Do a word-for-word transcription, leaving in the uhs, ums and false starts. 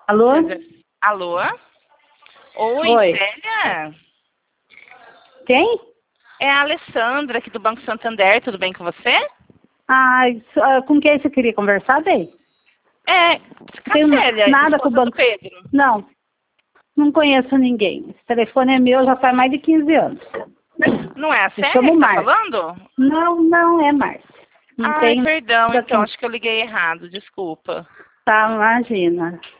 Alô? Alô? Oi, Oi. Célia? Quem? É a Alessandra aqui do Banco Santander, tudo bem com você? Ah, isso, ah, com quem você queria conversar, bem? É, com Tenho a Célia, nada com o esposa do banco. Pedro. Não, não conheço ninguém. Esse telefone é meu já faz mais de quinze anos. Não é a Me Célia chamo que tá Márcia. falando? Não, não é Márcia. Não Ai, tem perdão, nada então, com... acho que eu liguei errado, desculpa. Tá, imagina.